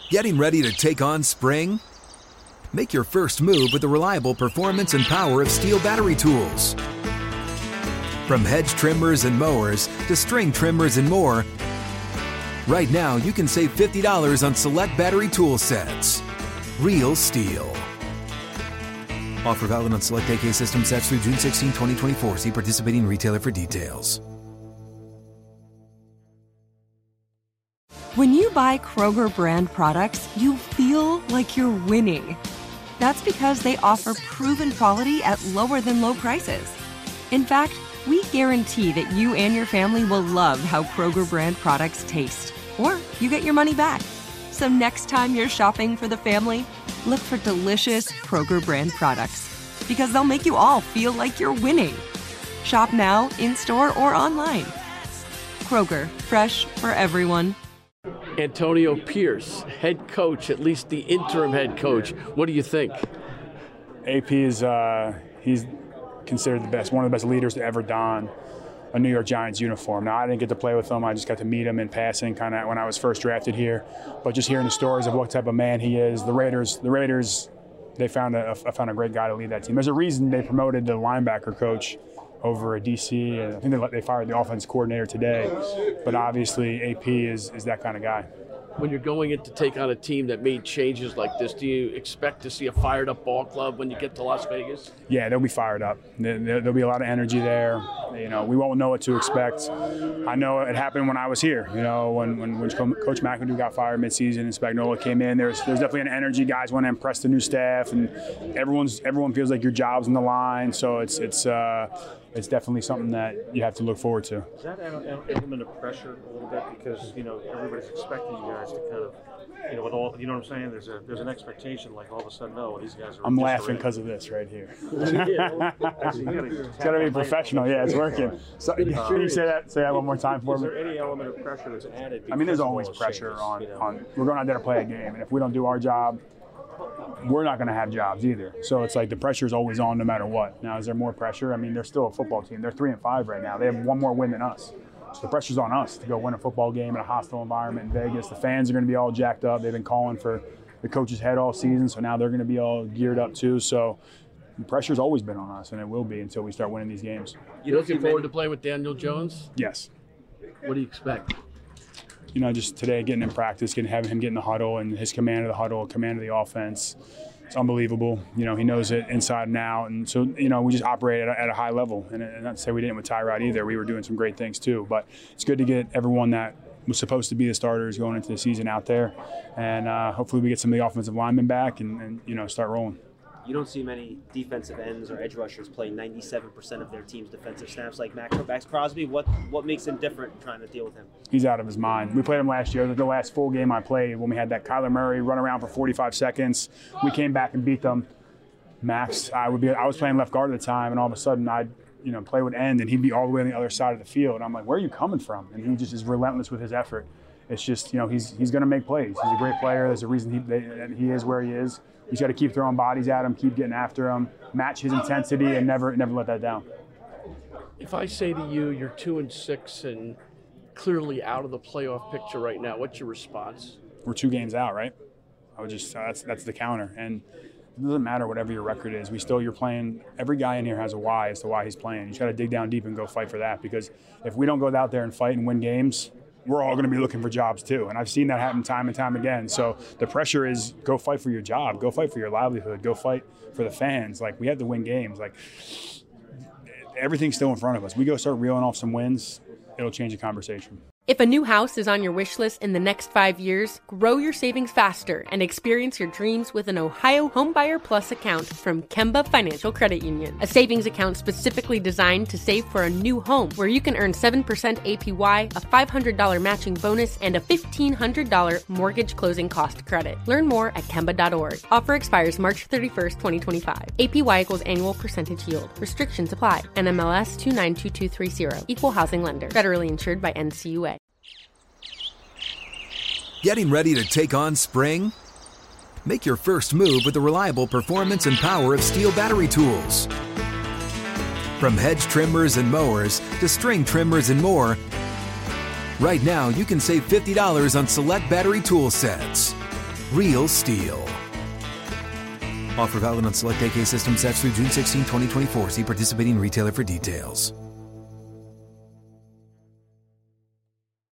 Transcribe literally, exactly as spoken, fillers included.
Getting ready to take on spring? Make your first move with the reliable performance and power of Steel battery tools. From hedge trimmers and mowers to string trimmers and more, right now you can save fifty dollars on select battery tool sets. Real Steel. Offer valid on select A K system sets through June sixteenth, twenty twenty-four. See participating retailer for details. When you buy Kroger brand products, you feel like you're winning. That's because they offer proven quality at lower than low prices. In fact, we guarantee that you and your family will love how Kroger brand products taste, or you get your money back. So next time you're shopping for the family, look for delicious Kroger brand products, because they'll make you all feel like you're winning. Shop now, in-store, or online. Kroger, fresh for everyone. Antonio Pierce, head coach, at least the interim head coach. What do you think? A P is uh, he's considered the best, one of the best leaders to ever don a New York Giants uniform. Now, I didn't get to play with him. I just got to meet him in passing kind of when I was first drafted here. But just hearing the stories of what type of man he is, the Raiders, the Raiders, they found a, I found a great guy to lead that team. There's a reason they promoted the linebacker coach over at D C, and I think they, they fired the offense coordinator today. But obviously, A P is, is that kind of guy. When you're going in to take on a team that made changes like this, do you expect to see a fired-up ball club when you get to Las Vegas? Yeah, they'll be fired up. There, there'll be a lot of energy there. You know, we won't know what to expect. I know it happened when I was here. You know, when when, when Coach McAdoo got fired midseason and Spagnuolo came in, there's there's definitely an energy. Guys want to impress the new staff, and everyone's everyone feels like your job's on the line. So it's it's uh, it's definitely something that you have to look forward to. Is that an element of pressure a little bit, because you know everybody's expecting you guys to kind of, you know, with all, you know what I'm saying? There's a there's an expectation, like all of a sudden, no, these guys are. I'm laughing because of this right here. Yeah, actually, you gotta it's got to be professional. Yeah, it's working. So, can you say that? Say that one more time for Is me. there any element of pressure that's added? I mean, there's because of always all those pressure changes, on, you know? on. We're going out there to play a game, and if we don't do our job, we're not going to have jobs either. So it's like the pressure is always on no matter what. Now, is there more pressure? I mean, they're still a football team. They're three and five right now. They have one more win than us. So the pressure's on us to go win a football game in a hostile environment in Vegas. The fans are going to be all jacked up. They've been calling for the coach's head all season, so now they're going to be all geared up too. So the pressure's always been on us, and it will be until we start winning these games. You looking forward to playing with Daniel Jones? Yes. What do you expect? You know, just today getting in practice, getting having him get in the huddle and his command of the huddle, command of the offense. It's unbelievable. You know, he knows it inside and out. And so, you know, we just operate at a, at a high level. And, and not to say we didn't with Tyrod either. We were doing some great things too. But it's good to get everyone that was supposed to be the starters going into the season out there. And uh, hopefully we get some of the offensive linemen back and, and, you know, start rolling. You don't see many defensive ends or edge rushers playing ninety-seven percent of their team's defensive snaps like Max Crosby. What what makes him different trying to deal with him? He's out of his mind. We played him last year. The last full game I played when we had that Kyler Murray run around for forty-five seconds. We came back and beat them. Max, I would be. I was playing left guard at the time, and all of a sudden I'd you know play would end, and he'd be all the way on the other side of the field. And I'm like, where are you coming from? And he just is relentless with his effort. It's just, you know, he's he's going to make plays. He's a great player. There's a reason he they, he is where he is. He's got to keep throwing bodies at him, keep getting after him, match his intensity, and never never let that down. If I say to you, you're two and six and clearly out of the playoff picture right now, what's your response? We're two games out, right? I would just uh, that's that's the counter, and it doesn't matter whatever your record is. We still you're playing. Every guy in here has a why as to why he's playing. You just got to dig down deep and go fight for that, because if we don't go out there and fight and win games, we're all going to be looking for jobs too. And I've seen that happen time and time again. So the pressure is go fight for your job, go fight for your livelihood, go fight for the fans. Like, we have to win games. Like, everything's still in front of us. We go start reeling off some wins, it'll change the conversation. If a new house is on your wish list in the next five years, grow your savings faster and experience your dreams with an Ohio Homebuyer Plus account from Kemba Financial Credit Union. A savings account specifically designed to save for a new home, where you can earn seven percent A P Y, a five hundred dollars matching bonus, and a fifteen hundred dollars mortgage closing cost credit. Learn more at Kemba dot org. Offer expires March thirty-first, twenty twenty-five. A P Y equals annual percentage yield. Restrictions apply. N M L S two nine two two three zero. Equal housing lender. Federally insured by N C U A. Getting ready to take on spring? Make your first move with the reliable performance and power of Steel battery tools. From hedge trimmers and mowers to string trimmers and more, right now you can save fifty dollars on select battery tool sets. Real STIHL. Offer valid on select A K system sets through June sixteenth, twenty twenty-four. See participating retailer for details.